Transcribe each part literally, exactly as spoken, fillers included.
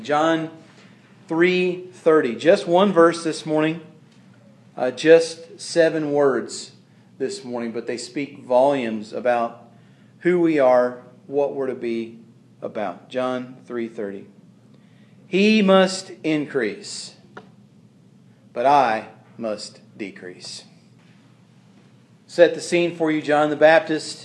John three thirty. Just one verse this morning. Uh, just seven words this morning, but they speak volumes about who we are, what we're to be about. John three thirty. He must increase, but I must decrease. Set the scene for you. John the Baptist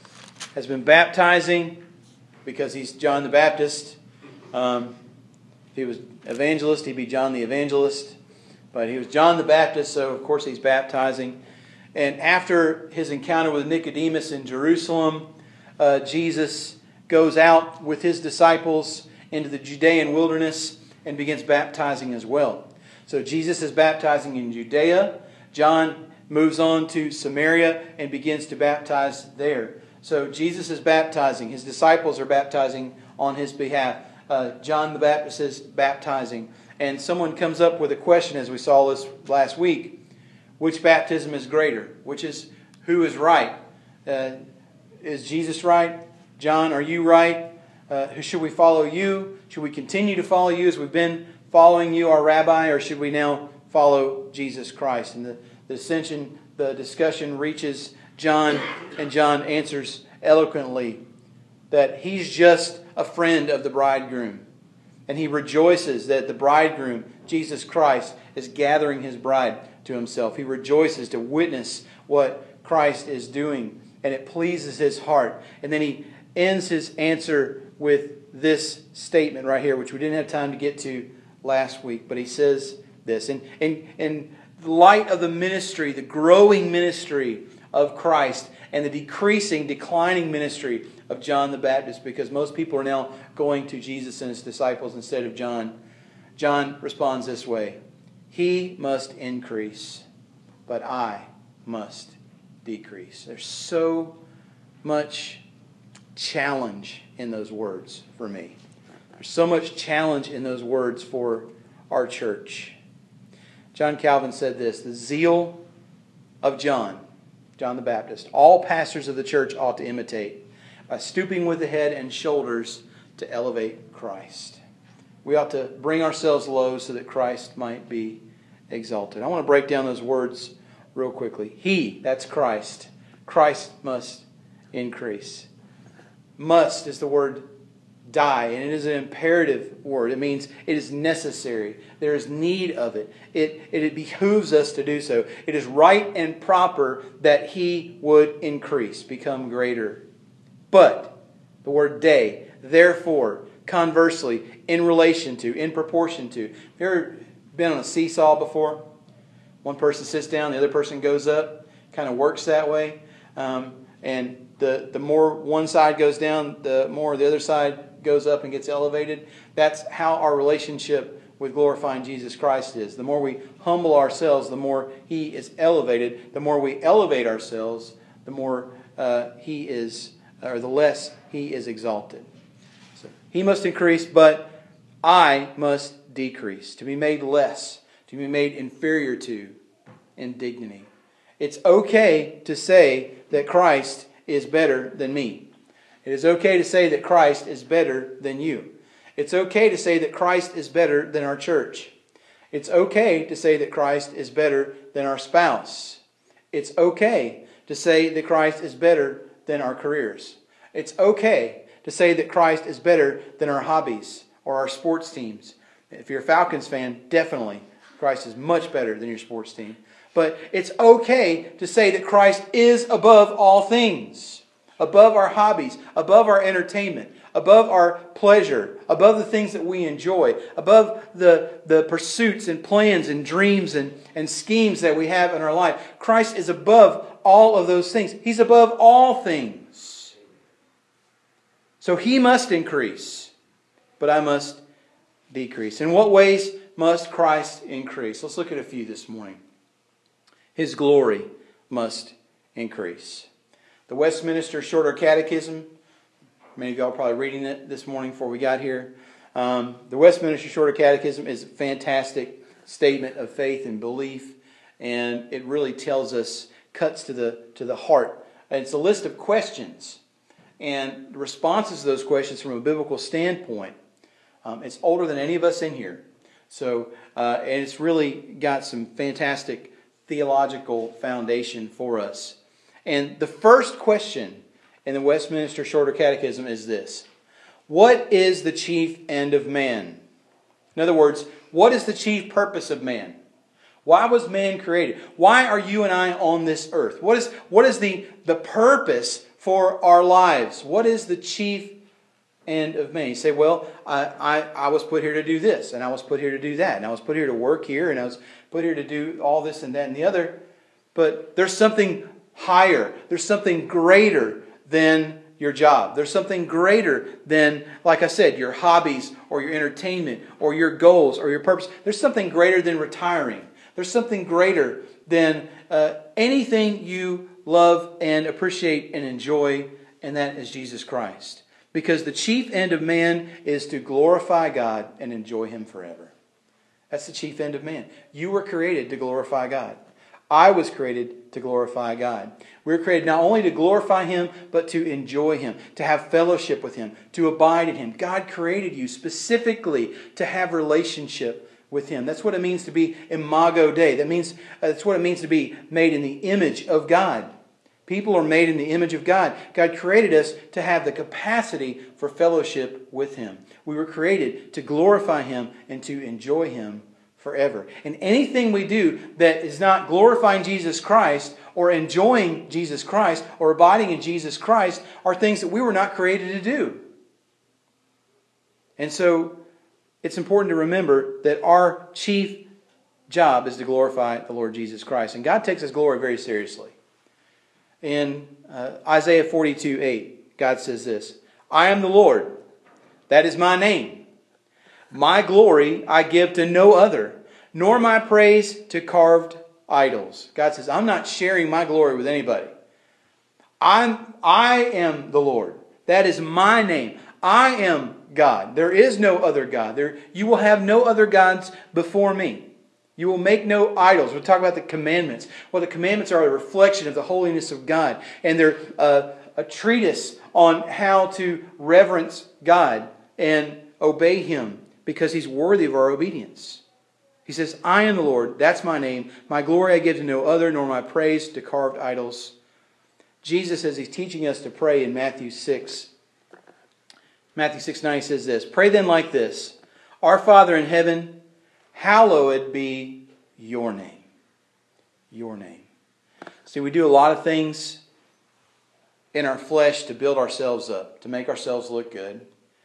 has been baptizing because he's John the Baptist. Um, if he was evangelist, he'd be John the Evangelist. But he was John the Baptist, so of course he's baptizing. And after his encounter with Nicodemus in Jerusalem, uh, Jesus goes out with his disciples into the Judean wilderness and begins baptizing as well. So Jesus is baptizing in Judea. John moves on to Samaria and begins to baptize there. So Jesus is baptizing. His disciples are baptizing on his behalf. Uh, John the Baptist is baptizing. And someone comes up with a question, as we saw this last week. Which baptism is greater? Which is, who is right? Uh, is Jesus right? John, are you right? Uh, should we follow you? Should we continue to follow you as we've been following you, our rabbi? Or should we now follow Jesus Christ? And the, the dissension, the discussion reaches John, and John answers eloquently that he's just a friend of the bridegroom. And he rejoices that the bridegroom, Jesus Christ, is gathering his bride to himself. He rejoices to witness what Christ is doing, and it pleases his heart. And then he ends his answer with this statement right here, which we didn't have time to get to last week, but he says this. In, in, in light of the ministry, the growing ministry of Christ, and the decreasing, declining ministry of John the Baptist, because most people are now going to Jesus and his disciples instead of John, John responds this way: He must increase, but I must decrease. There's so much challenge in those words for me. There's so much challenge in those words for our church. John Calvin said this: the zeal of John, John the Baptist, all pastors of the church ought to imitate by stooping with the head and shoulders to elevate Christ. We ought to bring ourselves low so that Christ might be exalted. I want to break down those words real quickly. He, that's Christ. Christ must increase. Must is the word die, and it is an imperative word. It means it is necessary. There is need of it. It, it behooves us to do so. It is right and proper that He would increase, become greater. But, the word day, therefore, conversely, in relation to, in proportion to. Have you ever been on a seesaw before? One person sits down, the other person goes up. Kind of works that way. Um, and the, the more one side goes down, the more the other side goes up and gets elevated. That's how our relationship with glorifying Jesus Christ is. The more we humble ourselves, the more He is elevated. The more we elevate ourselves, the more uh, He is, or the less He is exalted. So He must increase, but I must decrease, to be made less, to be made inferior to in dignity. It's okay to say that Christ is better than me. It is okay to say that Christ is better than you. It's okay to say that Christ is better than our church. It's okay to say that Christ is better than our spouse. It's okay to say that Christ is better than our careers. It's okay to say that Christ is better than our hobbies or our sports teams. If you're a Falcons fan, definitely Christ is much better than your sports team. But it's okay to say that Christ is above all things, above our hobbies, above our entertainment, above our pleasure, above the things that we enjoy, above the, the pursuits and plans and dreams and, and schemes that we have in our life. Christ is above all of those things. He's above all things. So He must increase, but I must decrease. In what ways must Christ increase? Let's look at a few this morning. His glory must increase. The Westminster Shorter Catechism, many of y'all are probably reading it this morning before we got here. Um, the Westminster Shorter Catechism is a fantastic statement of faith and belief, and it really tells us, cuts to the to the heart. And it's a list of questions and responses to those questions from a biblical standpoint. Um, it's older than any of us in here. So, uh, and it's really got some fantastic theological foundation for us. And the first question in the Westminster Shorter Catechism is this: what is the chief end of man? In other words, what is the chief purpose of man? Why was man created? Why are you and I on this earth? What is, what is the, the purpose for our lives? What is the chief end of man? You say, well, I, I, I was put here to do this, and I was put here to do that, and I was put here to work here, and I was put here to do all this and that and the other. But there's something higher. There's something greater than your job. There's something greater than, like I said, your hobbies or your entertainment or your goals or your purpose. There's something greater than retiring. There's something greater than uh, anything you love and appreciate and enjoy, and that is Jesus Christ. Because the chief end of man is to glorify God and enjoy Him forever. That's the chief end of man. You were created to glorify God. I was created to glorify God. We were created not only to glorify Him, but to enjoy Him, to have fellowship with Him, to abide in Him. God created you specifically to have relationship with Him. That's what it means to be imago Dei. That means, that's what it means to be made in the image of God. People are made in the image of God. God created us to have the capacity for fellowship with Him. We were created to glorify Him and to enjoy Him forever. And anything we do that is not glorifying Jesus Christ or enjoying Jesus Christ or abiding in Jesus Christ are things that we were not created to do. And so it's important to remember that our chief job is to glorify the Lord Jesus Christ. And God takes His glory very seriously. In uh, Isaiah forty-two eight, God says this: I am the Lord, that is my name. My glory I give to no other, nor my praise to carved idols. God says, I'm not sharing my glory with anybody. I'm, I am the Lord. That is my name. I am God. There is no other God. There, you will have no other gods before me. You will make no idols. We'll talk about the commandments. Well, the commandments are a reflection of the holiness of God. And they're uh, a treatise on how to reverence God and obey Him, because He's worthy of our obedience. He says, I am the Lord, that's my name. My glory I give to no other, nor my praise to carved idols. Jesus, as He's teaching us to pray in Matthew six, Matthew six nine says this: Pray then like this: Our Father in heaven, hallowed be your name. Your name. See, we do a lot of things in our flesh to build ourselves up, to make ourselves look good,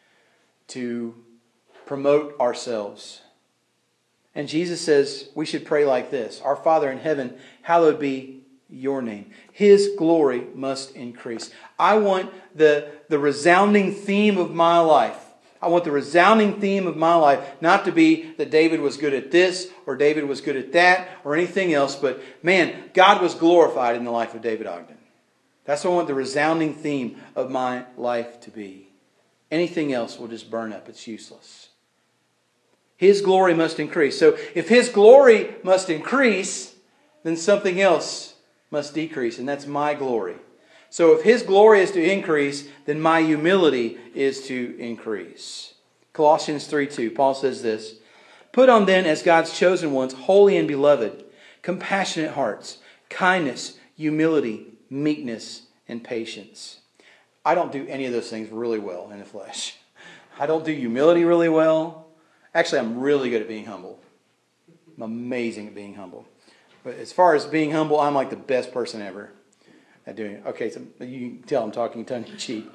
to promote ourselves. And Jesus says we should pray like this: Our Father in heaven, hallowed be your name. His glory must increase. I want the, the resounding theme of my life. I want the resounding theme of my life not to be that David was good at this or David was good at that or anything else, but man, God was glorified in the life of David Ogden. That's what I want the resounding theme of my life to be. Anything else will just burn up. It's useless. His glory must increase. So if His glory must increase, then something else must decrease, and that's my glory. So if His glory is to increase, then my humility is to increase. Colossians three two, Paul says this: Put on then as God's chosen ones, holy and beloved, compassionate hearts, kindness, humility, meekness, and patience. I don't do any of those things really well in the flesh. I don't do humility really well. Actually, I'm really good at being humble. I'm amazing at being humble. But as far as being humble, I'm like the best person ever at doing it. Okay, so you can tell I'm talking tongue-in-cheek.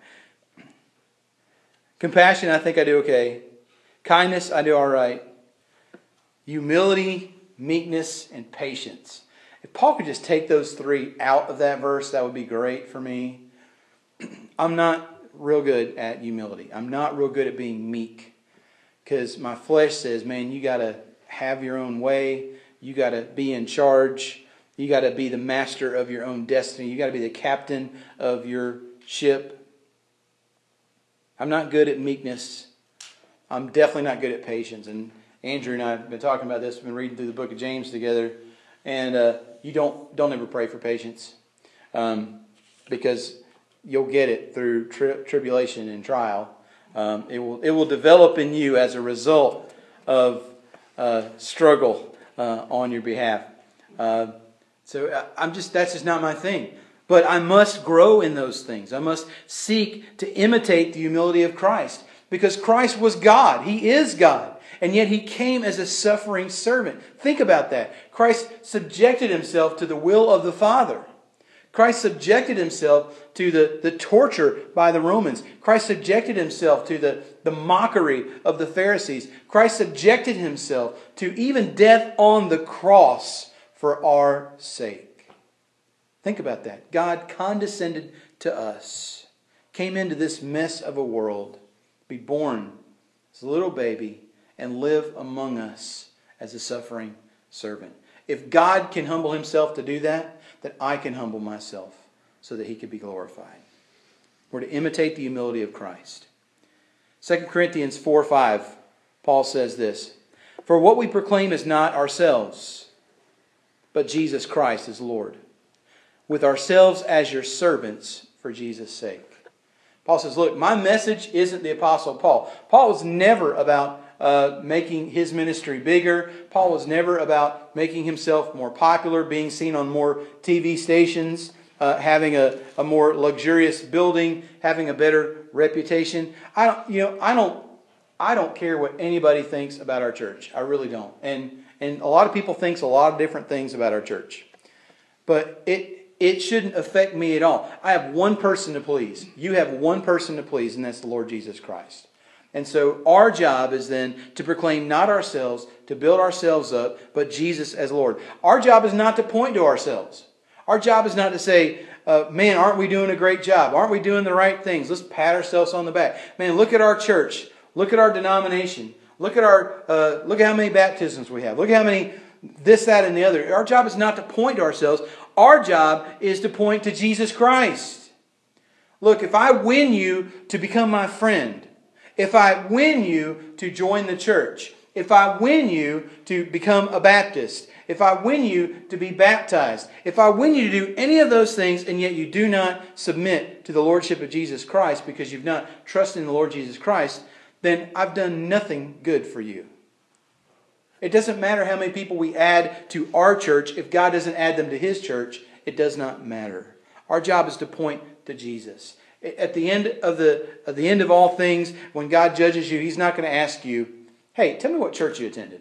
Compassion, I think I do okay. Kindness, I do all right. Humility, meekness, and patience. If Paul could just take those three out of that verse, that would be great for me. I'm not real good at humility. I'm not real good at being meek. Because my flesh says, man, you got to have your own way. You got to be in charge. You got to be the master of your own destiny. You got to be the captain of your ship. I'm not good at meekness. I'm definitely not good at patience. And Andrew and I have been talking about this. We've been reading through the book of James together. And uh, you don't don't ever pray for patience. Um, because you'll get it through tri- tribulation and trial. Um, it will it will develop in you as a result of uh, struggle uh, on your behalf. Uh, so I'm just that's just not my thing. But I must grow in those things. I must seek to imitate the humility of Christ. Because Christ was God. He is God. And yet He came as a suffering servant. Think about that. Christ subjected Himself to the will of the Father. Christ subjected Himself to the, the torture by the Romans. Christ subjected Himself to the, the mockery of the Pharisees. Christ subjected Himself to even death on the cross for our sake. Think about that. God condescended to us, came into this mess of a world, be born as a little baby, and live among us as a suffering servant. If God can humble Himself to do that, then I can humble myself so that He can be glorified. We're to imitate the humility of Christ. Second Corinthians four five, Paul says this, "For what we proclaim is not ourselves, but Jesus Christ is Lord, with ourselves as your servants for Jesus' sake." Paul says, look, my message isn't the Apostle Paul. Paul was never about uh, making his ministry bigger. Paul was never about making himself more popular, being seen on more T V stations, uh, having a, a more luxurious building, having a better reputation. I don't, you know, I don't, I don't care what anybody thinks about our church. I really don't. And and a lot of people think a lot of different things about our church. But it It shouldn't affect me at all. I have one person to please. You have one person to please, and that's the Lord Jesus Christ. And so our job is then to proclaim not ourselves, to build ourselves up, but Jesus as Lord. Our job is not to point to ourselves. Our job is not to say, uh, man, aren't we doing a great job? Aren't we doing the right things? Let's pat ourselves on the back. Man, look at our church. Look at our denomination. Look at our uh, look at how many baptisms we have. Look at how many this, that, and the other. Our job is not to point to ourselves. Our job is to point to Jesus Christ. Look, if I win you to become my friend, if I win you to join the church, if I win you to become a Baptist, if I win you to be baptized, if I win you to do any of those things and yet you do not submit to the Lordship of Jesus Christ because you've not trusted in the Lord Jesus Christ, then I've done nothing good for you. It doesn't matter how many people we add to our church. If God doesn't add them to His church, it does not matter. Our job is to point to Jesus. At the end of the at the end of all things, when God judges you, He's not going to ask you, hey, tell me what church you attended.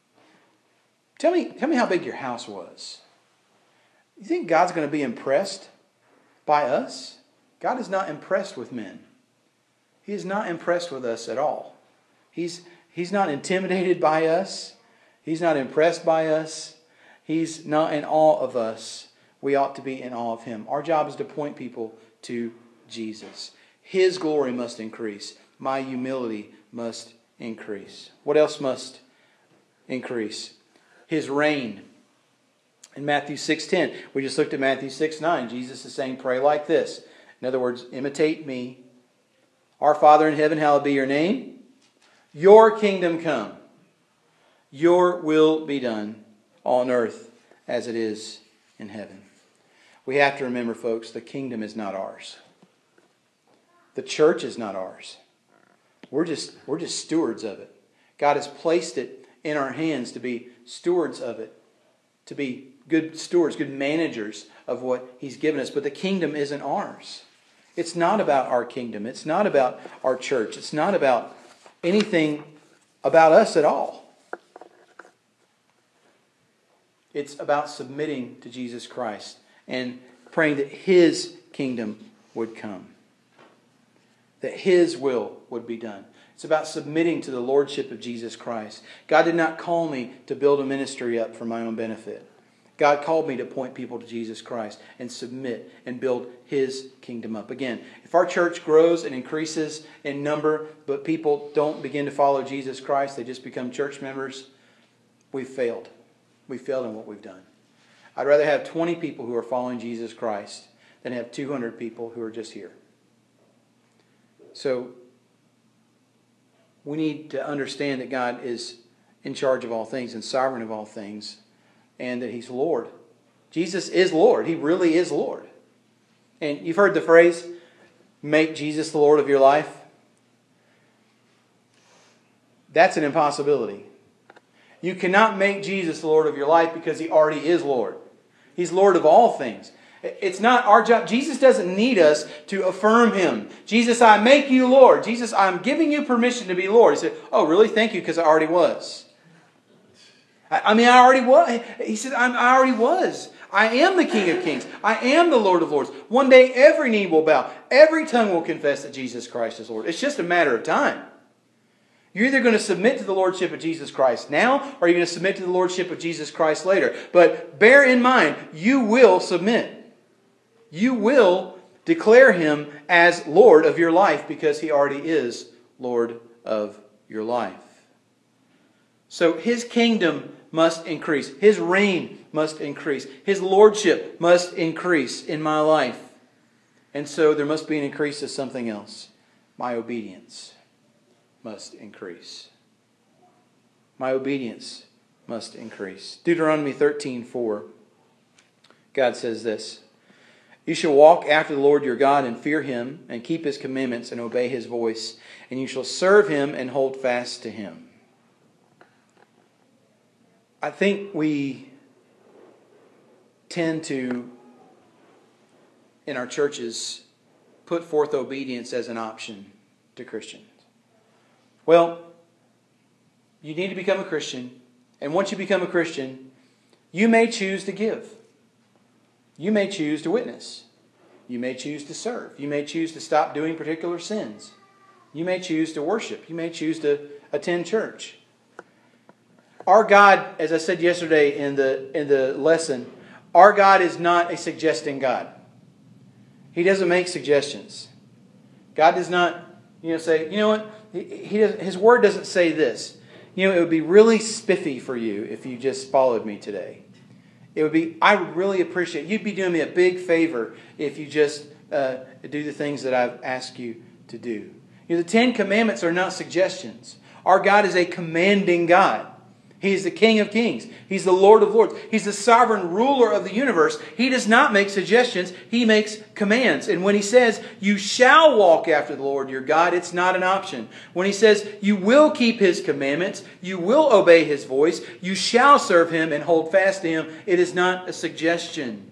Tell me, tell me how big your house was. You think God's going to be impressed by us? God is not impressed with men. He is not impressed with us at all. He's, he's not intimidated by us. He's not impressed by us. He's not in awe of us. We ought to be in awe of Him. Our job is to point people to Jesus. His glory must increase. My humility must increase. What else must increase? His reign. In Matthew six ten, we just looked at Matthew six nine. Jesus is saying, pray like this. In other words, imitate me. Our Father in heaven, hallowed be your name. Your kingdom come. Your will be done on earth as it is in heaven. We have to remember, folks, the kingdom is not ours. The church is not ours. We're just, we're just stewards of it. God has placed it in our hands to be stewards of it. To be good stewards, good managers of what He's given us. But the kingdom isn't ours. It's not about our kingdom. It's not about our church. It's not about anything about us at all. It's about submitting to Jesus Christ and praying that His kingdom would come. That His will would be done. It's about submitting to the Lordship of Jesus Christ. God did not call me to build a ministry up for my own benefit. God called me to point people to Jesus Christ and submit and build His kingdom up. Again, if our church grows and increases in number, but people don't begin to follow Jesus Christ, they just become church members, we've failed. We failed in what we've done. I'd rather have twenty people who are following Jesus Christ than have two hundred people who are just here. So, we need to understand that God is in charge of all things and sovereign of all things, and that He's Lord. Jesus is Lord. He really is Lord. And you've heard the phrase, make Jesus the Lord of your life. That's an impossibility. You cannot make Jesus the Lord of your life because He already is Lord. He's Lord of all things. It's not our job. Jesus doesn't need us to affirm Him. Jesus, I make you Lord. Jesus, I'm giving you permission to be Lord. He said, oh, really? Thank you, because I already was. I, I mean, I already was. He said, I'm, I already was. I am the King of Kings. I am the Lord of Lords. One day every knee will bow. Every tongue will confess that Jesus Christ is Lord. It's just a matter of time. You're either going to submit to the Lordship of Jesus Christ now, or you're going to submit to the Lordship of Jesus Christ later. But bear in mind, you will submit. You will declare Him as Lord of your life because He already is Lord of your life. So His kingdom must increase. His reign must increase. His lordship must increase in my life. And so there must be an increase of something else. My obedience must increase. My obedience must increase. Deuteronomy thirteen four. God says this. You shall walk after the Lord your God and fear Him and keep His commandments and obey His voice. And you shall serve Him and hold fast to Him. I think we tend to, in our churches, put forth obedience as an option to Christians. Well, you need to become a Christian. And once you become a Christian, you may choose to give. You may choose to witness. You may choose to serve. You may choose to stop doing particular sins. You may choose to worship. You may choose to attend church. Our God, as I said yesterday in the in the lesson, our God is not a suggesting God. He doesn't make suggestions. God does not, you know, say, you know what? He, he does, His Word doesn't say this. You know, it would be really spiffy for you if you just followed me today. It would be, I would really appreciate, you'd be doing me a big favor if you just uh, do the things that I've asked you to do. You know, the Ten Commandments are not suggestions. Our God is a commanding God. He is the King of Kings. He's the Lord of Lords. He's the sovereign ruler of the universe. He does not make suggestions. He makes commands. And when He says, you shall walk after the Lord your God, it's not an option. When He says, you will keep His commandments, you will obey His voice, you shall serve Him and hold fast to Him, it is not a suggestion.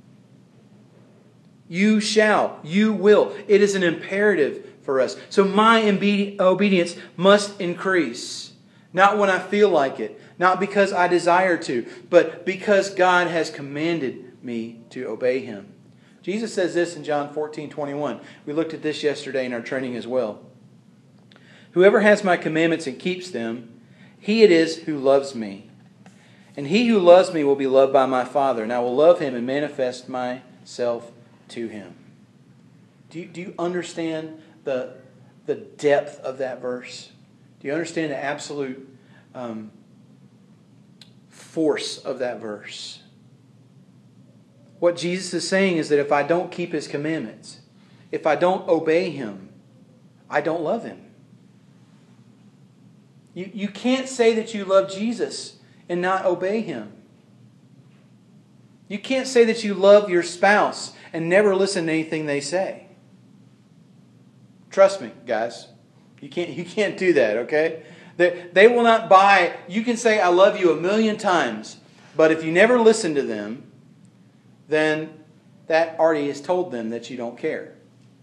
You shall. You will. It is an imperative for us. So my obedience must increase. Not when I feel like it. Not because I desire to. But because God has commanded me to obey Him. Jesus says this in John fourteen twenty-one. We looked at this yesterday in our training as well. Whoever has my commandments and keeps them, he it is who loves me. And he who loves me will be loved by my Father. And I will love him and manifest myself to him. Do you, do you understand the, the depth of that verse? Do you understand the absolute um, force of that verse? What Jesus is saying is that if I don't keep His commandments, if I don't obey Him, I don't love Him. You, you can't say that you love Jesus and not obey Him. You can't say that you love your spouse and never listen to anything they say. Trust me, guys. You can't, you can't do that, okay? They, they will not buy... You can say, I love you a million times, but if you never listen to them, then that already has told them that you don't care.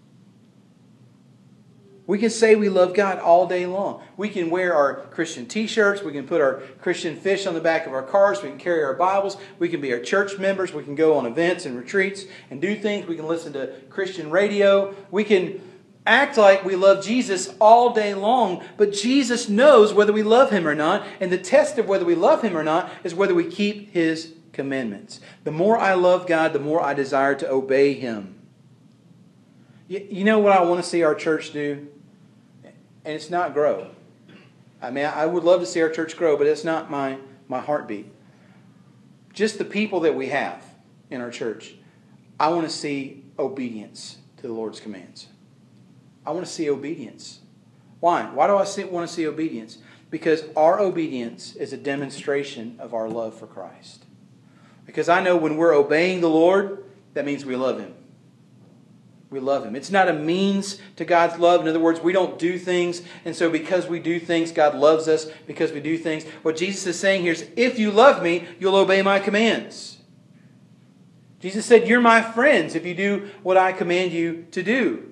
We can say we love God all day long. We can wear our Christian t-shirts. We can put our Christian fish on the back of our cars. We can carry our Bibles. We can be our church members. We can go on events and retreats and do things. We can listen to Christian radio. We can act like we love Jesus all day long. But Jesus knows whether we love Him or not. And the test of whether we love Him or not is whether we keep His commandments. The more I love God, the more I desire to obey Him. You, you know what I want to see our church do? And it's not grow. I mean, I would love to see our church grow, but it's not my, my heartbeat. Just the people that we have in our church, I want to see obedience to the Lord's commands. I want to see obedience. Why? Why do I see, want to see obedience? Because our obedience is a demonstration of our love for Christ. Because I know when we're obeying the Lord, that means we love Him. we love Him. It's not a means to God's love. In other words, we don't do things, and so because we do things, God loves us because we do things. What Jesus is saying here is, if you love me, you'll obey my commands. Jesus said, you're my friends if you do what I command you to do.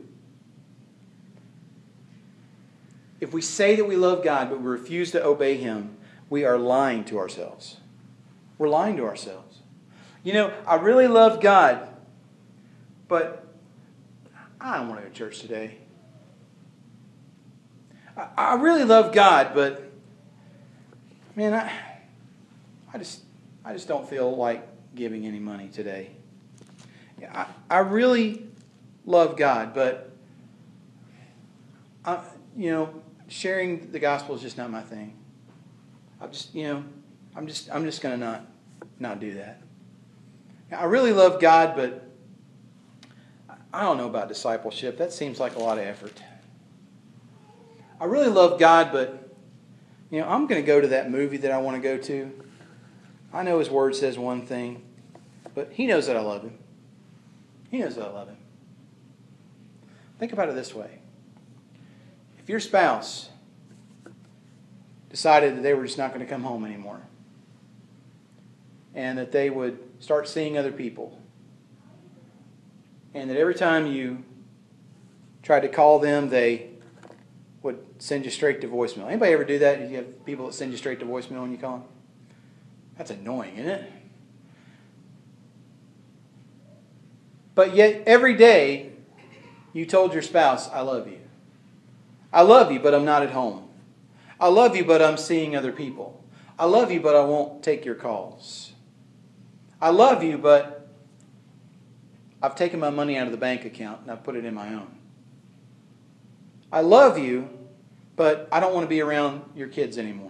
If we say that we love God, but we refuse to obey Him, we are lying to ourselves. We're lying to ourselves. You know, I really love God, but I don't want to go to church today. I, I really love God, but man, I, I just, I just don't feel like giving any money today. I, I really love God, but I, you know, sharing the gospel is just not my thing. I'm just, you know, I'm just, I'm just going to not, not do that. I really love God, but I don't know about discipleship. That seems like a lot of effort. I really love God, but you know, I'm going to go to that movie that I want to go to. I know His Word says one thing, but He knows that I love Him. He knows that I love Him. Think about it this way. If your spouse decided that they were just not going to come home anymore, and that they would start seeing other people, and that every time you tried to call them, they would send you straight to voicemail. Anybody ever do that? You have people that send you straight to voicemail when you call them? That's annoying, isn't it? But yet, every day, you told your spouse, I love you. I love you, but I'm not at home. I love you, but I'm seeing other people. I love you, but I won't take your calls. I love you, but I've taken my money out of the bank account and I've put it in my own. I love you, but I don't want to be around your kids anymore.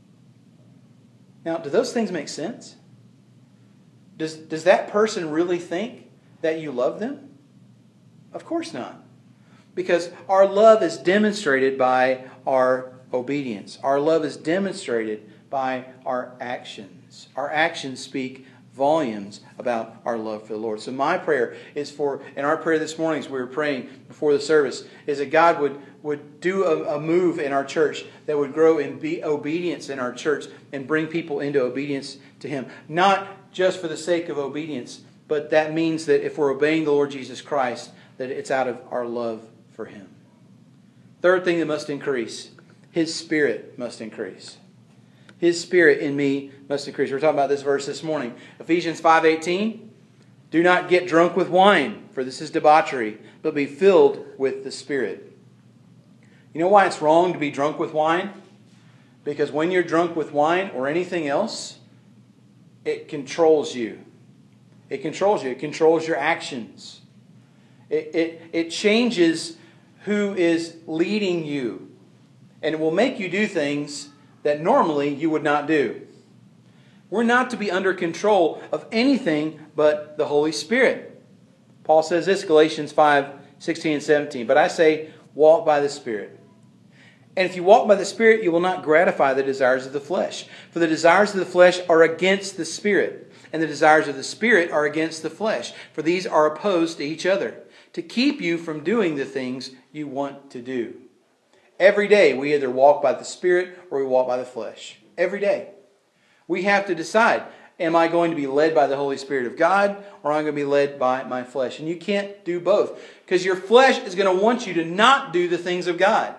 Now, do those things make sense? Does, does that person really think that you love them? Of course not. Because our love is demonstrated by our obedience. Our love is demonstrated by our actions. Our actions speak volumes about our love for the Lord. So my prayer is for, and our prayer this morning as we were praying before the service, is that God would, would do a, a move in our church that would grow in be obedience in our church and bring people into obedience to Him. Not just for the sake of obedience, but that means that if we're obeying the Lord Jesus Christ, that it's out of our love for Him. Third thing that must increase, His Spirit must increase. His Spirit in me must increase. We're talking about this verse this morning. Ephesians five eighteen. Do not get drunk with wine, for this is debauchery, but be filled with the Spirit. You know why it's wrong to be drunk with wine? Because when you're drunk with wine or anything else, it controls you. It controls you. It controls your actions. It, it, it changes who is leading you. And it will make you do things that normally you would not do. We're not to be under control of anything but the Holy Spirit. Paul says this, Galatians five sixteen and seventeen. But I say, walk by the Spirit. And if you walk by the Spirit, you will not gratify the desires of the flesh. For the desires of the flesh are against the Spirit, and the desires of the Spirit are against the flesh. For these are opposed to each other, to keep you from doing the things you want to do. Every day we either walk by the Spirit or we walk by the flesh. Every day. We have to decide, am I going to be led by the Holy Spirit of God or am I going to be led by my flesh? And you can't do both. Because your flesh is going to want you to not do the things of God.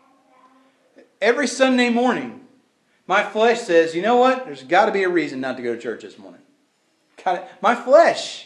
Every Sunday morning, my flesh says, you know what? There's got to be a reason not to go to church this morning. My flesh.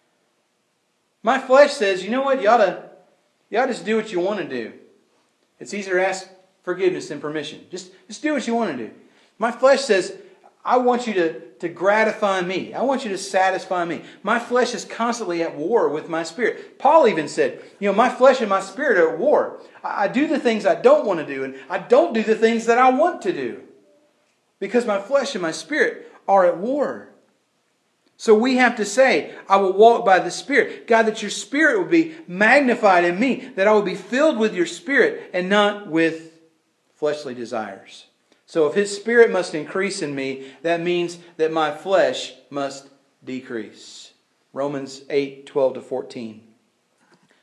My flesh says, you know what? You ought to, you ought to just do what you want to do. It's easier to ask forgiveness than permission. Just, just do what you want to do. My flesh says, I want you to, to gratify me. I want you to satisfy me. My flesh is constantly at war with my spirit. Paul even said, you know, my flesh and my spirit are at war. I, I do the things I don't want to do, and I don't do the things that I want to do. Because my flesh and my spirit are at war. So we have to say, I will walk by the Spirit. God, that your Spirit will be magnified in me. That I will be filled with your Spirit and not with fleshly desires. So if His Spirit must increase in me, that means that my flesh must decrease. Romans eight, twelve to fourteen.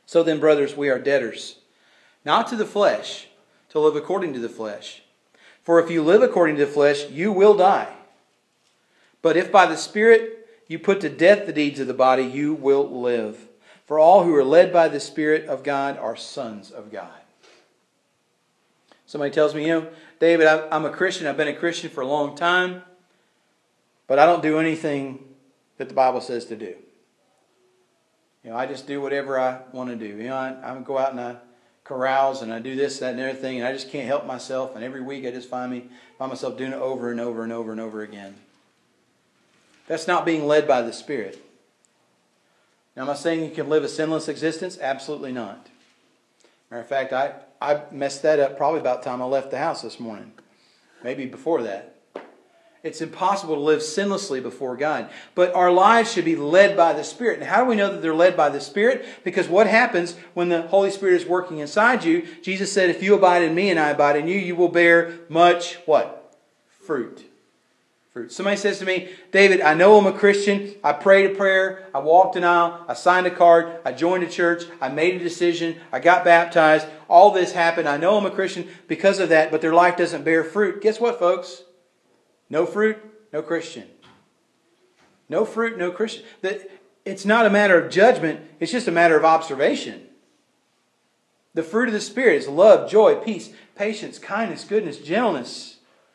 So then, brothers, we are debtors, not to the flesh, to live according to the flesh. For if you live according to the flesh, you will die. But if by the Spirit you put to death the deeds of the body, you will live. For all who are led by the Spirit of God are sons of God. Somebody tells me, you know, David, I'm a Christian. I've been a Christian for a long time, but I don't do anything that the Bible says to do. You know, I just do whatever I want to do. You know, I, I go out and I carouse and I do this, that, and everything, and I just can't help myself. And every week I just find me find myself doing it over and over and over and over again. That's not being led by the Spirit. Now, am I saying you can live a sinless existence? Absolutely not. Matter of fact, I, I messed that up probably about the time I left the house this morning. Maybe before that. It's impossible to live sinlessly before God. But our lives should be led by the Spirit. And how do we know that they're led by the Spirit? Because what happens when the Holy Spirit is working inside you? Jesus said, if you abide in me and I abide in you, you will bear much, what? Fruit. Fruit. Somebody says to me, David, I know I'm a Christian. I prayed a prayer. I walked an aisle. I signed a card. I joined a church. I made a decision. I got baptized. All this happened. I know I'm a Christian because of that, but their life doesn't bear fruit. Guess what, folks? No fruit, no Christian. No fruit, no Christian. It's not a matter of judgment. It's just a matter of observation. The fruit of the Spirit is love, joy, peace, patience, kindness, goodness, gentleness,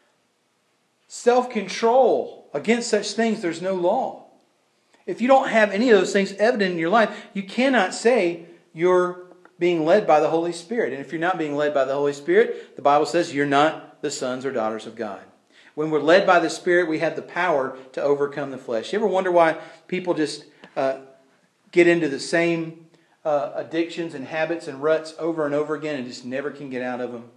self-control. Against such things, there's no law. If you don't have any of those things evident in your life, you cannot say you're being led by the Holy Spirit. And if you're not being led by the Holy Spirit, the Bible says you're not the sons or daughters of God. When we're led by the Spirit, we have the power to overcome the flesh. You ever wonder why people just uh, get into the same uh, addictions and habits and ruts over and over again and just never can get out of them?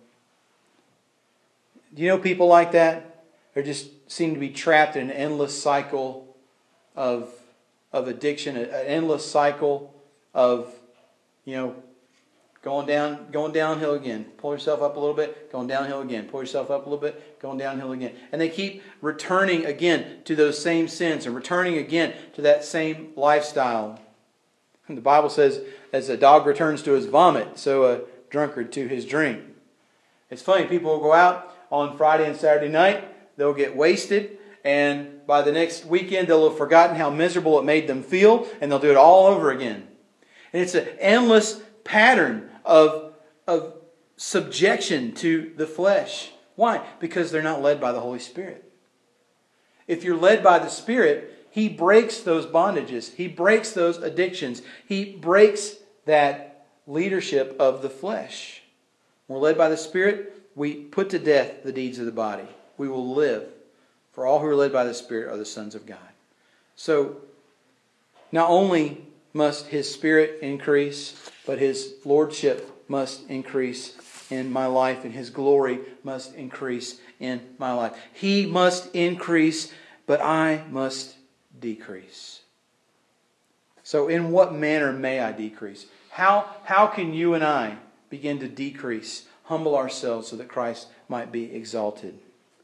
Do you know people like that? They just seem to be trapped in an endless cycle of, of addiction, an endless cycle of, you know, Going down, going downhill again. Pull yourself up a little bit. Going downhill again. Pull yourself up a little bit. Going downhill again. And they keep returning again to those same sins and returning again to that same lifestyle. And the Bible says, as a dog returns to his vomit, so a drunkard to his drink. It's funny. People will go out on Friday and Saturday night. They'll get wasted. And by the next weekend, they'll have forgotten how miserable it made them feel. And they'll do it all over again. And it's an endless pattern of, of subjection to the flesh. Why? Because they're not led by the Holy Spirit. If you're led by the Spirit, He breaks those bondages. He breaks those addictions. He breaks that leadership of the flesh. When we're led by the Spirit, we put to death the deeds of the body. We will live. For all who are led by the Spirit are the sons of God. So, not only must His Spirit increase, but His Lordship must increase in my life, and His glory must increase in my life. He must increase, but I must decrease. So in what manner may I decrease? How, how can you and I begin to decrease, humble ourselves so that Christ might be exalted?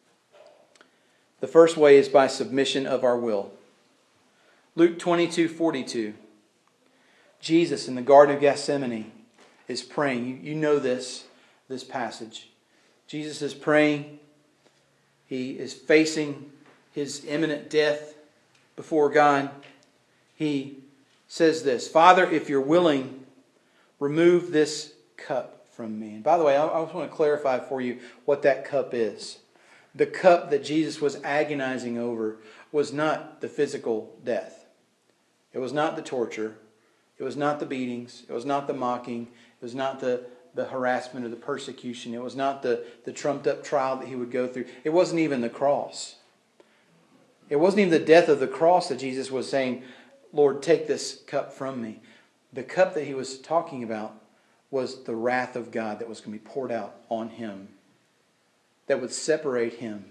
The first way is by submission of our will. Luke twenty-two forty-two. Jesus in the Garden of Gethsemane is praying. You, you know this, this passage. Jesus is praying. He is facing His imminent death before God. He says this, Father, if you're willing, remove this cup from me. And by the way, I, I just want to clarify for you what that cup is. The cup that Jesus was agonizing over was not the physical death. It was not the torture. It was not the beatings. It was not the mocking. It was not the, the harassment or the persecution. It was not the, the trumped up trial that He would go through. It wasn't even the cross. It wasn't even the death of the cross that Jesus was saying, Lord, take this cup from me. The cup that He was talking about was the wrath of God that was going to be poured out on Him, that would separate Him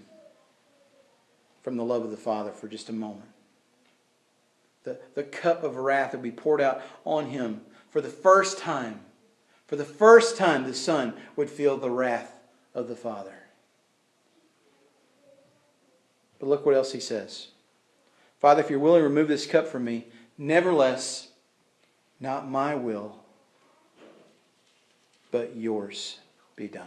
from the love of the Father for just a moment. The, the cup of wrath that would be poured out on Him for the first time. For the first time the Son would feel the wrath of the Father. But look what else He says. Father, if you're willing to remove this cup from me, nevertheless, not my will, but yours be done.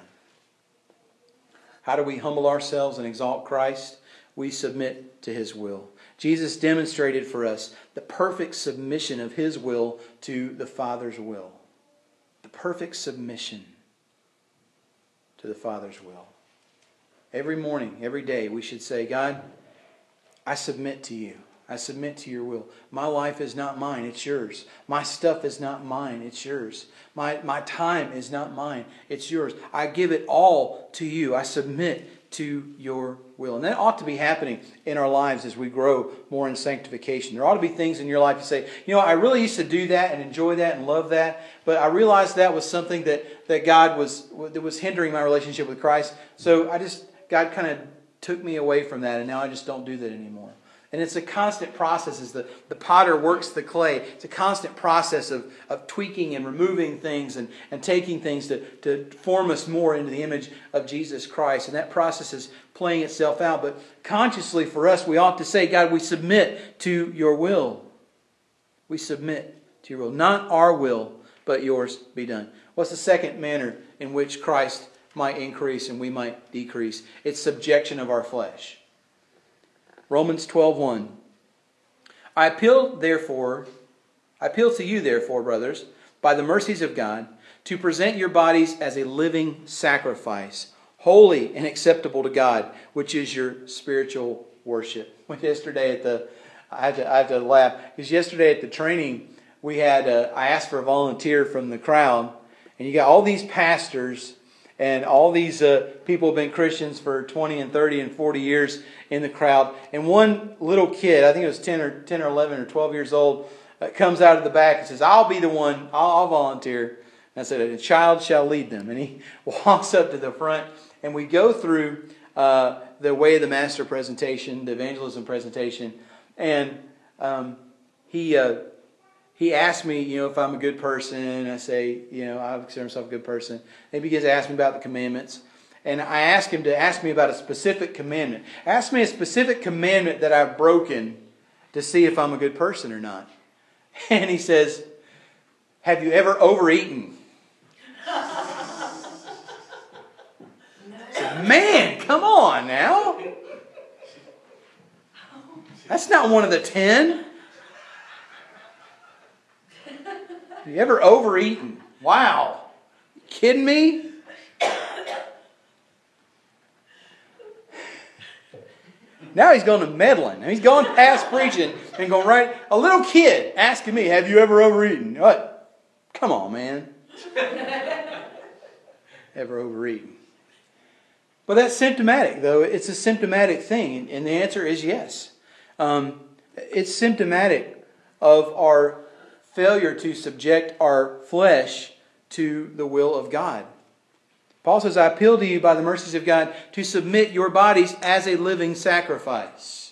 How do we humble ourselves and exalt Christ? We submit to His will. Jesus demonstrated for us the perfect submission of His will to the Father's will. The perfect submission to the Father's will. Every morning, every day, we should say, God, I submit to you. I submit to your will. My life is not mine, it's yours. My stuff is not mine, it's yours. My, my time is not mine, it's yours. I give it all to you. I submit to your will. And that ought to be happening in our lives as we grow more in sanctification. There ought to be things in your life you say, you know, I really used to do that and enjoy that and love that, but I realized that was something that, that God was, that was hindering my relationship with Christ. So I just, God kind of took me away from that, and now I just don't do that anymore. And it's a constant process as the, the potter works the clay. It's a constant process of, of tweaking and removing things and, and taking things to, to form us more into the image of Jesus Christ. And that process is playing itself out. But consciously for us, we ought to say, God, we submit to your will. We submit to your will. Not our will, but yours be done. What's the second manner in which Christ might increase and we might decrease? It's subjection of our flesh. Romans twelve one. I appeal therefore, I appeal to you therefore, brothers, by the mercies of God, to present your bodies as a living sacrifice, holy and acceptable to God, which is your spiritual worship. Yesterday at the, I had to, I had to laugh because yesterday at the training we had, uh, I asked for a volunteer from the crowd, and you got all these pastors. And all these uh, people have been Christians for twenty and thirty and forty years in the crowd. And one little kid, I think it was ten or ten or eleven or twelve years old, uh, comes out of the back and says, I'll be the one, I'll, I'll volunteer. And I said, a child shall lead them. And he walks up to the front, and we go through uh, the Way of the Master presentation, the evangelism presentation. And um, he... Uh, He asked me, you know, if I'm a good person. I say, you know, I consider myself a good person. And he begins to ask me about the commandments. And I asked him to ask me about a specific commandment. Ask me a specific commandment that I've broken to see if I'm a good person or not. And he says, have you ever overeaten? I said, man, come on now. That's not one of the ten. Have you ever overeaten? Wow. You kidding me? Now he's going to meddling. He's going past preaching and going right. A little kid asking me, have you ever overeaten? What? Come on, man. Ever overeaten? But that's symptomatic, though. It's a symptomatic thing. And the answer is yes. Um, it's symptomatic of our failure to subject our flesh to the will of God. Paul says, I appeal to you by the mercies of God to submit your bodies as a living sacrifice.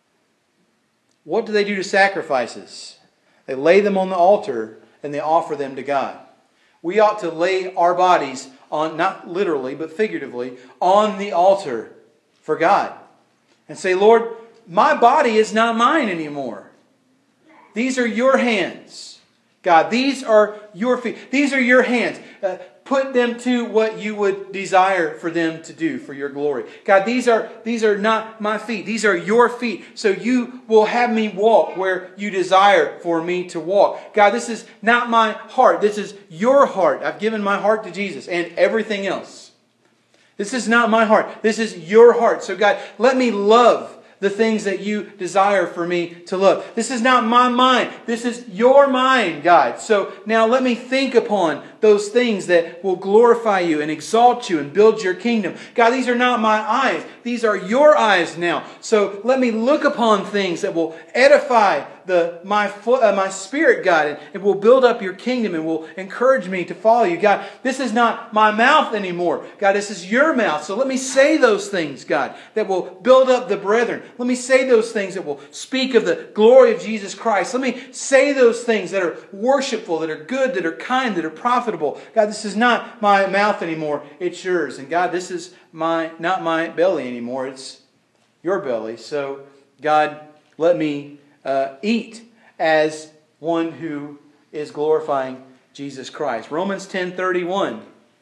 What do they do to sacrifices? They lay them on the altar and they offer them to God. We ought to lay our bodies on, not literally, but figuratively, on the altar for God. And say, Lord, my body is not mine anymore. These are your hands. God, these are your feet. These are your hands. Uh, put them to what you would desire for them to do for your glory. God, these are, these are not my feet. These are your feet. So you will have me walk where you desire for me to walk. God, this is not my heart. This is your heart. I've given my heart to Jesus and everything else. This is not my heart. This is your heart. So God, let me love the things that you desire for me to love. This is not my mind. This is your mind, God. So now let me think upon those things that will glorify you and exalt you and build your kingdom. God, these are not my eyes. These are your eyes now. So let me look upon things that will edify the my uh, my spirit, God, and it will build up your kingdom and will encourage me to follow you. God, this is not my mouth anymore. God, this is your mouth. So let me say those things, God, that will build up the brethren. Let me say those things that will speak of the glory of Jesus Christ. Let me say those things that are worshipful, that are good, that are kind, that are profitable. God, this is not my mouth anymore. It's yours. And God, this is my not my belly anymore. It's your belly. So God, let me uh, eat as one who is glorifying Jesus Christ. Romans ten thirty-one.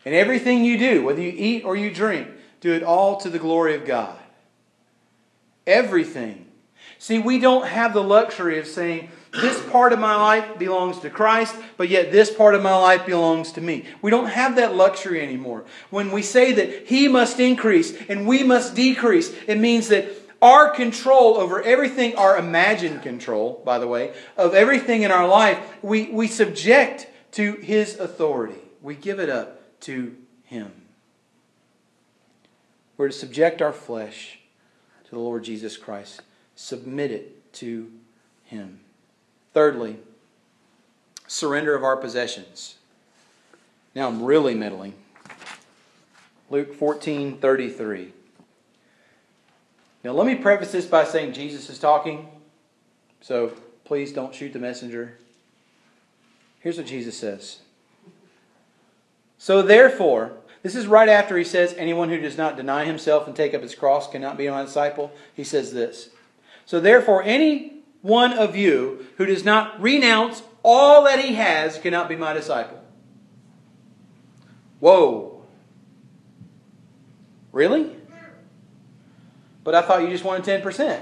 And everything you do, whether you eat or you drink, do it all to the glory of God. Everything. See, we don't have the luxury of saying, this part of my life belongs to Christ, but yet this part of my life belongs to me. We don't have that luxury anymore. When we say that He must increase and we must decrease, it means that our control over everything, our imagined control, by the way, of everything in our life, we, we subject to His authority. We give it up to Him. We're to subject our flesh to the Lord Jesus Christ. Submit it to Him. Thirdly, surrender of our possessions. Now I'm really meddling. Luke fourteen thirty-three. Now let me preface this by saying Jesus is talking, so please don't shoot the messenger. Here's what Jesus says. So therefore, this is right after He says, anyone who does not deny himself and take up his cross cannot be my disciple. He says this. So therefore, any one of you who does not renounce all that he has cannot be my disciple. Whoa. Really? But I thought you just wanted ten percent.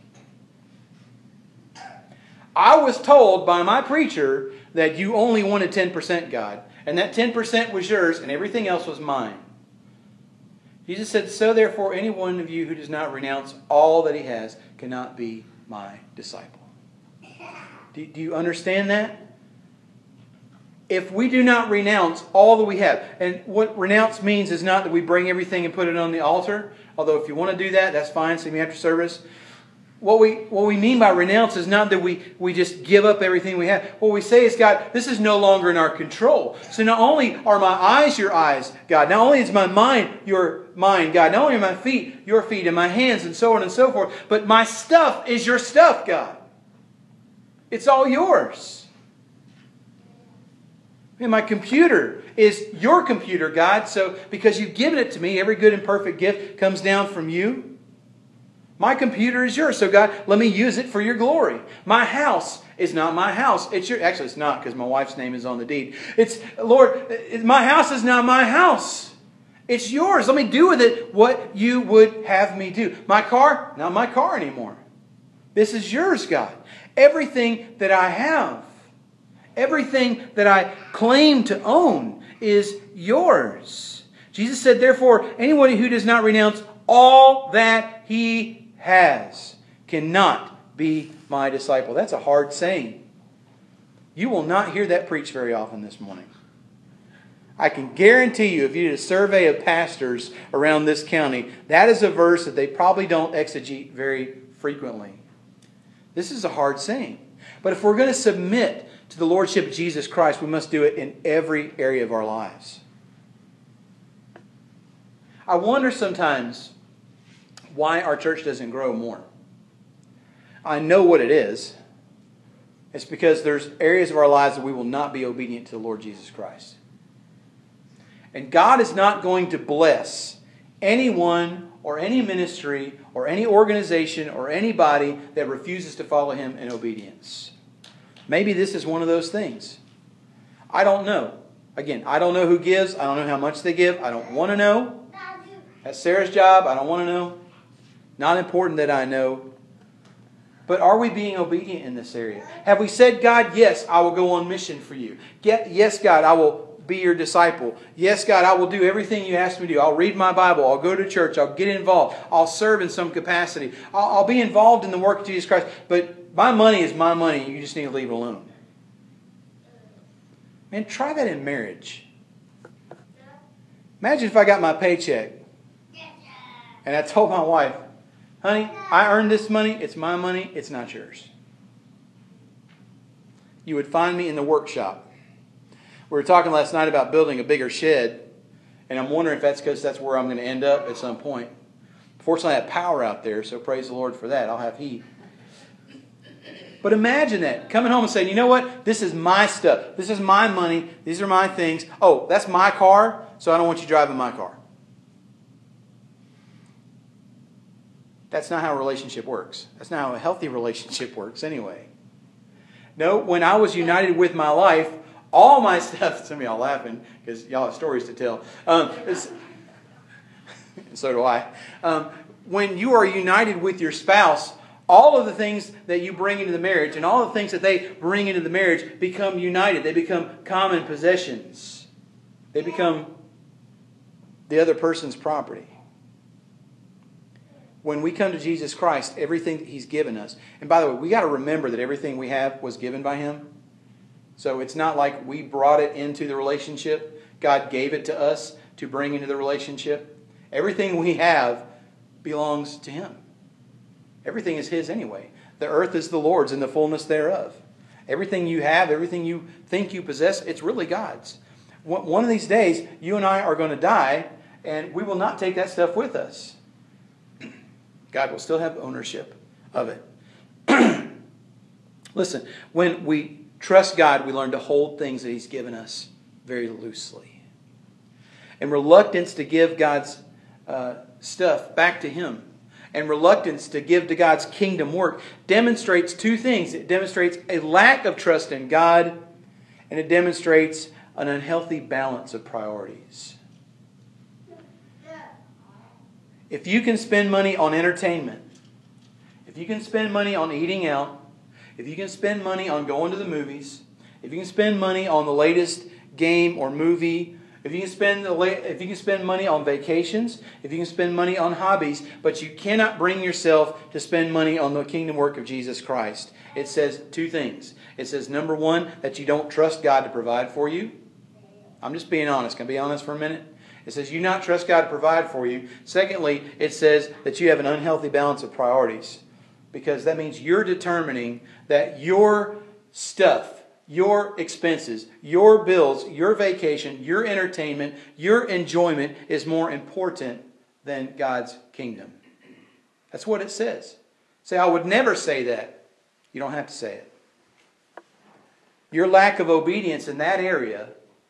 I was told by my preacher that you only wanted ten percent, God. And that ten percent was yours and everything else was mine. Jesus said, so therefore any one of you who does not renounce all that he has cannot be my disciple. Do, do you understand that? If we do not renounce all that we have, and what renounce means is not that we bring everything and put it on the altar, although if you want to do that, that's fine, see me after service. What we what we mean by renounce is not that we, we just give up everything we have. What we say is, God, this is no longer in our control. So not only are my eyes your eyes, God, not only is my mind your mind, God, not only are my feet your feet, and my hands and so on and so forth, but my stuff is your stuff, God. It's all yours. And my computer is your computer, God, so because you've given it to me, every good and perfect gift comes down from you. My computer is yours, so God, let me use it for your glory. My house is not my house. It's your. Actually, it's not, because my wife's name is on the deed. It's, Lord, my house is not my house. It's yours. Let me do with it what you would have me do. My car, not my car anymore. This is yours, God. Everything that I have, everything that I claim to own is yours. Jesus said, therefore, anyone who does not renounce all that he has cannot be my disciple. That's a hard saying. You will not hear that preached very often this morning. I can guarantee you, if you did a survey of pastors around this county, that is a verse that they probably don't exegete very frequently. This is a hard saying. But if we're going to submit to the Lordship of Jesus Christ, we must do it in every area of our lives. I wonder sometimes why our church doesn't grow more. I know what it is. It's because there's areas of our lives that we will not be obedient to the Lord Jesus Christ. And God is not going to bless anyone or any ministry or any organization or anybody that refuses to follow Him in obedience. Maybe this is one of those things. I don't know. Again, I don't know who gives. I don't know how much they give. I don't want to know. That's Sarah's job. I don't want to know. Not important that I know. But are we being obedient in this area? Have we said, God, yes, I will go on mission for you. Get, yes, God, I will be your disciple. Yes, God, I will do everything you ask me to do. I'll read my Bible. I'll go to church. I'll get involved. I'll serve in some capacity. I'll, I'll be involved in the work of Jesus Christ. But my money is my money. You just need to leave it alone. Man, try that in marriage. Imagine if I got my paycheck and I told my wife, honey, I earned this money. It's my money. It's not yours. You would find me in the workshop. We were talking last night about building a bigger shed, and I'm wondering if that's because that's where I'm going to end up at some point. Fortunately, I have power out there, so praise the Lord for that. I'll have heat. But imagine that, coming home and saying, you know what? This is my stuff. This is my money. These are my things. Oh, that's my car, so I don't want you driving my car. That's not how a relationship works. That's not how a healthy relationship works anyway. No, when I was united with my life, All my stuff, some of y'all laughing because y'all have stories to tell. Um, so do I. Um, when you are united with your spouse, all of the things that you bring into the marriage and all the things that they bring into the marriage become united. They become common possessions. They become the other person's property. When we come to Jesus Christ, everything that He's given us, and by the way, we got to remember that everything we have was given by Him. So it's not like we brought it into the relationship. God gave it to us to bring into the relationship. Everything we have belongs to Him. Everything is His anyway. The earth is the Lord's and the fullness thereof. Everything you have, everything you think you possess, it's really God's. One of these days, you and I are going to die, and we will not take that stuff with us. God will still have ownership of it. Listen, when we trust God, we learn to hold things that He's given us very loosely. And reluctance to give God's uh, stuff back to Him, and reluctance to give to God's kingdom work, demonstrates two things. It demonstrates a lack of trust in God, and it demonstrates an unhealthy balance of priorities. If you can spend money on entertainment, if you can spend money on eating out, if you can spend money on going to the movies, if you can spend money on the latest game or movie, if you can spend the if you can spend money on vacations, if you can spend money on hobbies, but you cannot bring yourself to spend money on the kingdom work of Jesus Christ, it says two things. It says, number one, that you don't trust God to provide for you. I'm just being honest. Can I be honest for a minute? It says you not trust God to provide for you. Secondly, it says that you have an unhealthy balance of priorities. Because that means you're determining that your stuff, your expenses, your bills, your vacation, your entertainment, your enjoyment is more important than God's kingdom. That's what it says. Say, I would never say that. You don't have to say it. Your lack of obedience in that area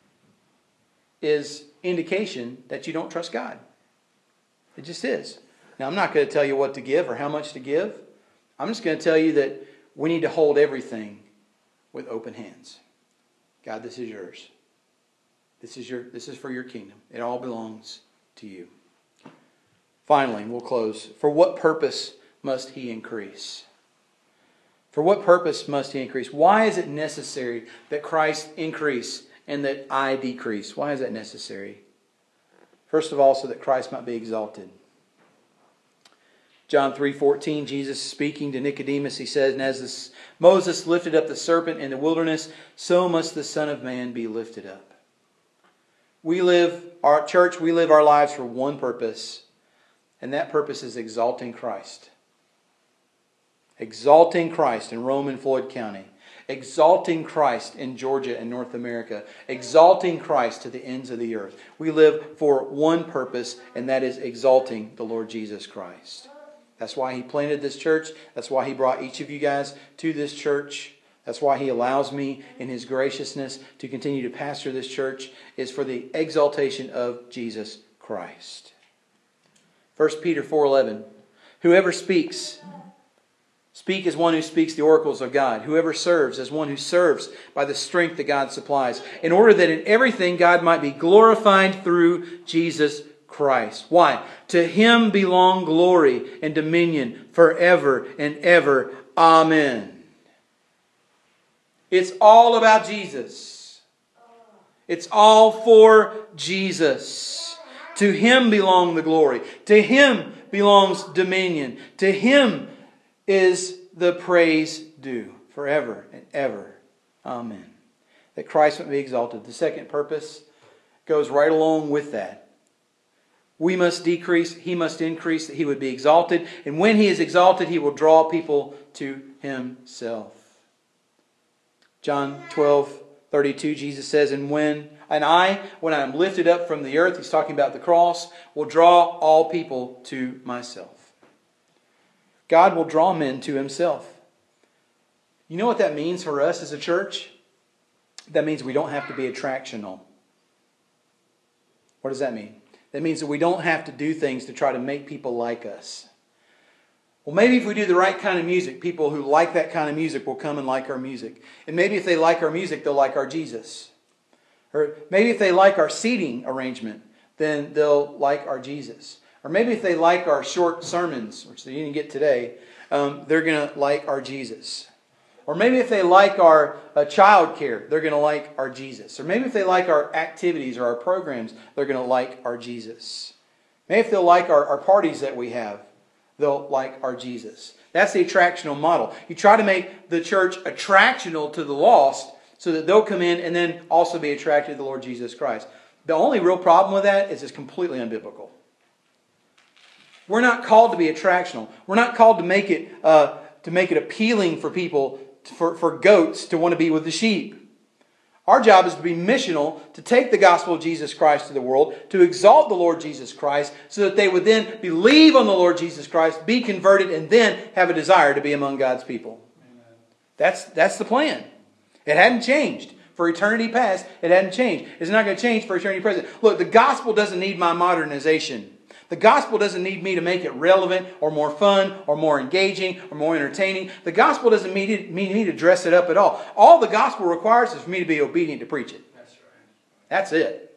is indication that you don't trust God. It just is. Now, I'm not going to tell you what to give or how much to give. I'm just going to tell you that we need to hold everything with open hands. God, this is yours. This is your. This is for your kingdom. It all belongs to you. Finally, we'll close. For what purpose must He increase? For what purpose must He increase? Why is it necessary that Christ increase and that I decrease? Why is that necessary? First of all, so that Christ might be exalted. John three fourteen, Jesus speaking to Nicodemus, He says, and as this, Moses lifted up the serpent in the wilderness, so must the Son of Man be lifted up. We live, our church, we live our lives for one purpose, and that purpose is exalting Christ. Exalting Christ in Rome and Floyd County. Exalting Christ in Georgia and North America. Exalting Christ to the ends of the earth. We live for one purpose, and that is exalting the Lord Jesus Christ. That's why He planted this church. That's why He brought each of you guys to this church. That's why He allows me in His graciousness to continue to pastor this church, is for the exaltation of Jesus Christ. First Peter four eleven. Whoever speaks, speak as one who speaks the oracles of God. Whoever serves as one who serves by the strength that God supplies, in order that in everything God might be glorified through Jesus Christ. Why? To Him belong glory and dominion forever and ever. Amen. It's all about Jesus. It's all for Jesus. To Him belong the glory. To Him belongs dominion. To Him is the praise due forever and ever. Amen. That Christ might be exalted. The second purpose goes right along with that. We must decrease, He must increase, that He would be exalted. And when He is exalted, He will draw people to Himself. John twelve thirty-two, Jesus says, And when and I, when I am lifted up from the earth, He's talking about the cross, will draw all people to myself. God will draw men to Himself. You know what that means for us as a church? That means we don't have to be attractional. What does that mean? That means that we don't have to do things to try to make people like us. Well, maybe if we do the right kind of music, people who like that kind of music will come and like our music. And maybe if they like our music, they'll like our Jesus. Or maybe if they like our seating arrangement, then they'll like our Jesus. Or maybe if they like our short sermons, which they didn't get today, um, they're going to like our Jesus. Or maybe if they like our uh, child care, they're going to like our Jesus. Or maybe if they like our activities or our programs, they're going to like our Jesus. Maybe if they'll like our, our parties that we have, they'll like our Jesus. That's the attractional model. You try to make the church attractional to the lost so that they'll come in and then also be attracted to the Lord Jesus Christ. The only real problem with that is it's completely unbiblical. We're not called to be attractional. We're not called to make it uh, to make it appealing for people, for, for goats to want to be with the sheep. Our job is to be missional, to take the gospel of Jesus Christ to the world, to exalt the Lord Jesus Christ, so that they would then believe on the Lord Jesus Christ, be converted, and then have a desire to be among God's people. Amen. That's, that's the plan. It hadn't changed. For eternity past, it hadn't changed. It's not going to change for eternity present. Look, the gospel doesn't need my modernization. The gospel doesn't need me to make it relevant or more fun or more engaging or more entertaining. The gospel doesn't mean me to dress it up at all. All the gospel requires is for me to be obedient to preach it. That's right. That's it.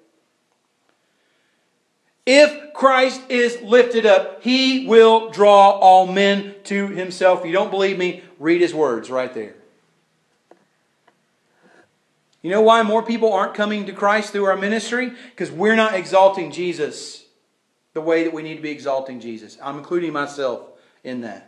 If Christ is lifted up, He will draw all men to Himself. If you don't believe me, read His words right there. You know why more people aren't coming to Christ through our ministry? Because we're not exalting Jesus the way that we need to be exalting Jesus. I'm including myself in that.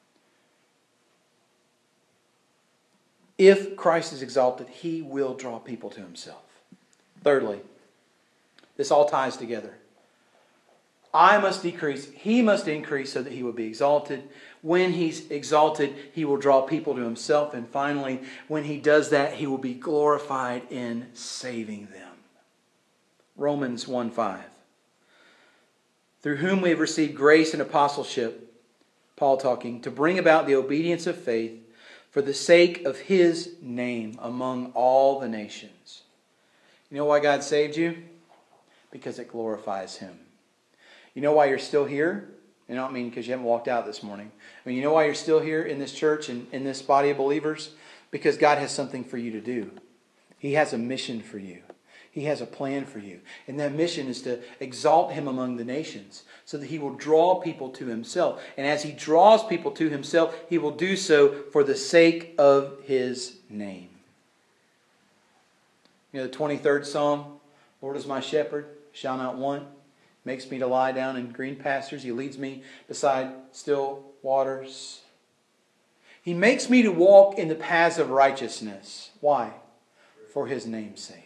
If Christ is exalted, He will draw people to Himself. Thirdly, this all ties together. I must decrease, He must increase so that He will be exalted. When He's exalted, He will draw people to Himself. And finally, when He does that, He will be glorified in saving them. Romans one five. Through whom we have received grace and apostleship, Paul talking, to bring about the obedience of faith for the sake of His name among all the nations. You know why God saved you? Because it glorifies Him. You know why you're still here? I don't mean because you haven't walked out this morning. I mean, you know why you're still here in this church and in this body of believers? Because God has something for you to do. He has a mission for you. He has a plan for you. And that mission is to exalt Him among the nations so that He will draw people to Himself. And as He draws people to Himself, He will do so for the sake of His name. You know the twenty-third Psalm? Lord is my shepherd, shall not want. Makes me to lie down in green pastures. He leads me beside still waters. He makes me to walk in the paths of righteousness. Why? For His name's sake.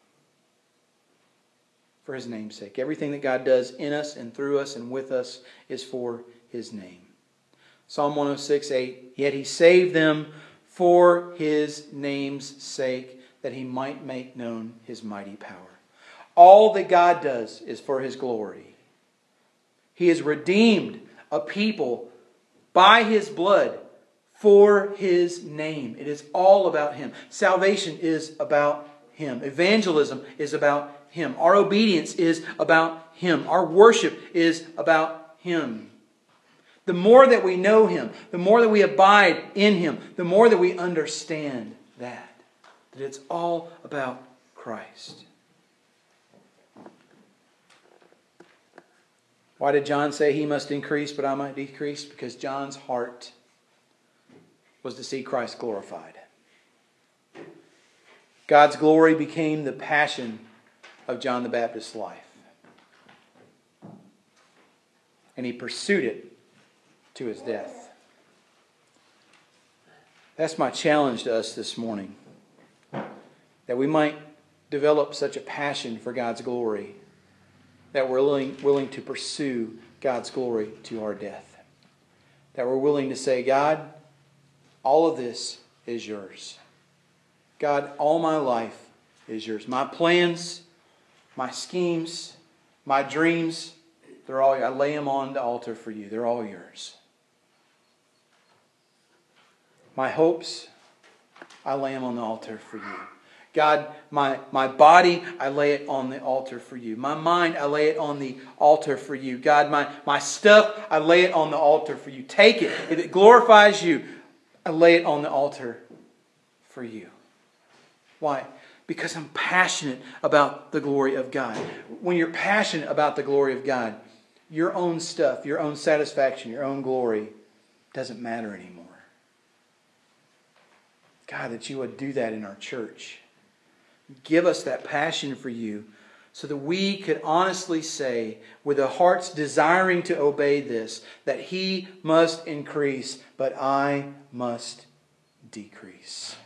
For His name's sake. Everything that God does in us and through us and with us is for His name. Psalm one oh six eight. Yet He saved them for His name's sake, that He might make known His mighty power. All that God does is for His glory. He has redeemed a people by His blood for His name. It is all about Him. Salvation is about Him. Evangelism is about Him. Our obedience is about Him. Our worship is about Him. The more that we know Him, the more that we abide in Him, the more that we understand that. That it's all about Christ. Why did John say he must increase but I might decrease? Because John's heart was to see Christ glorified. God's glory became the passion of John the Baptist's life. And he pursued it to his death. That's my challenge to us this morning. That we might develop such a passion for God's glory that we're willing, willing to pursue God's glory to our death. That we're willing to say, God, all of this is yours. God, all my life is yours. My plans, my schemes, my dreams, they're all, I lay them on the altar for you. They're all yours. My hopes, I lay them on the altar for you. God, my, my body, I lay it on the altar for you. My mind, I lay it on the altar for you. God, my, my stuff, I lay it on the altar for you. Take it. If it glorifies you, I lay it on the altar for you. Why? Because I'm passionate about the glory of God. When you're passionate about the glory of God, your own stuff, your own satisfaction, your own glory doesn't matter anymore. God, that you would do that in our church. Give us that passion for you so that we could honestly say, with our hearts desiring to obey this, that He must increase, but I must decrease.